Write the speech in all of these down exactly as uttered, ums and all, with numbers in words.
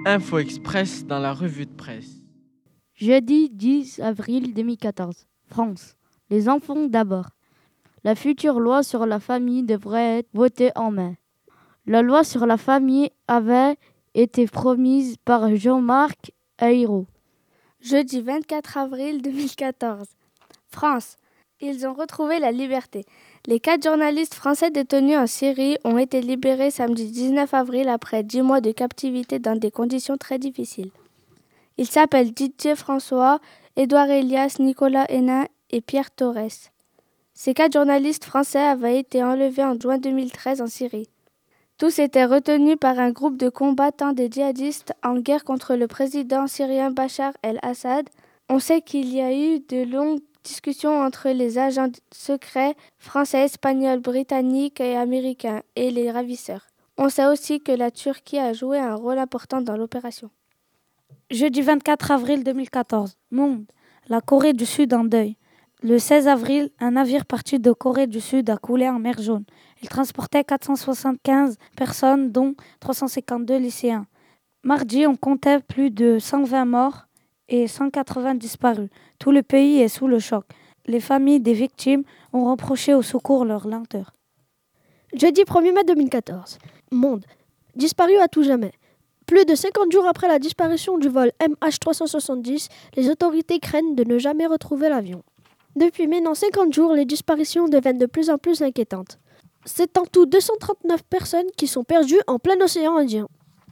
Info Express dans la revue de presse. Jeudi dix avril deux mille quatorze. France. Les enfants d'abord. La future loi sur la famille devrait être votée en mai. La loi sur la famille avait été promise par Jean-Marc Ayrault. Jeudi vingt-quatre avril deux mille quatorze. France. Ils ont retrouvé la liberté. Les quatre journalistes français détenus en Syrie ont été libérés samedi dix-neuf avril après dix mois de captivité dans des conditions très difficiles. Ils s'appellent Didier François, Édouard Elias, Nicolas Hénin et Pierre Torres. Ces quatre journalistes français avaient été enlevés en juin deux mille treize en Syrie. Tous étaient retenus par un groupe de combattants des djihadistes en guerre contre le président syrien Bachar el-Assad. On sait qu'il y a eu de longues discussions entre les agents secrets français, espagnols, britanniques et américains et les ravisseurs. On sait aussi que la Turquie a joué un rôle important dans l'opération. Jeudi vingt-quatre avril deux mille quatorze. Monde. La Corée du Sud en deuil. Le seize avril, un navire parti de Corée du Sud a coulé en mer Jaune. Il transportait quatre cent soixante-quinze personnes, dont trois cent cinquante-deux lycéens. Mardi, on comptait plus de cent vingt morts et cent quatre-vingts disparus. Tout le pays est sous le choc. Les familles des victimes ont reproché au secours leur lenteur. Jeudi premier mai deux mille quatorze. Monde. Disparu à tout jamais. Plus de cinquante jours après la disparition du vol M H trois cent soixante-dix, les autorités craignent de ne jamais retrouver l'avion. Depuis maintenant cinquante jours, les disparitions deviennent de plus en plus inquiétantes. C'est en tout deux cent trente-neuf personnes qui sont perdues en plein océan Indien.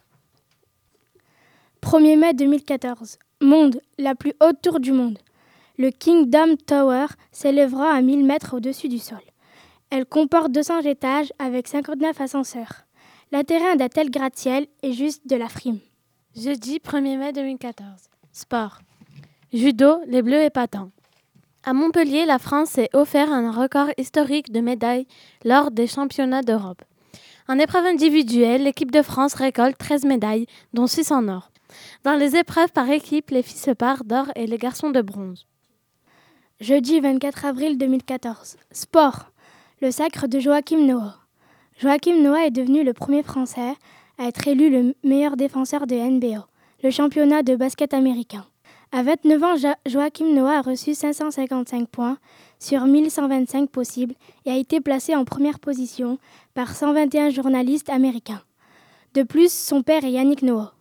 premier mai deux mille quatorze. Monde, la plus haute tour du monde. Le Kingdom Tower s'élèvera à mille mètres au-dessus du sol. Elle comporte deux cents étages avec cinquante-neuf ascenseurs. L'intérêt d'un tel gratte-ciel est juste de la frime. Jeudi premier mai deux mille quatorze. Sport. Judo, les Bleus épatants. À Montpellier, la France s'est offert un record historique de médailles lors des championnats d'Europe. En épreuve individuelle, l'équipe de France récolte treize médailles, dont six en or. Dans les épreuves par équipe, les filles se parent d'or et les garçons de bronze. Jeudi vingt-quatre avril deux mille quatorze. Sport. Le sacre de Joachim Noah. Joachim Noah est devenu le premier Français à être élu le meilleur défenseur de N B A, le championnat de basket américain. À vingt-neuf ans, jo- Joachim Noah a reçu cinq cent cinquante-cinq points sur mille cent vingt-cinq possibles et a été placé en première position par cent vingt et un journalistes américains. De plus, son père est Yannick Noah.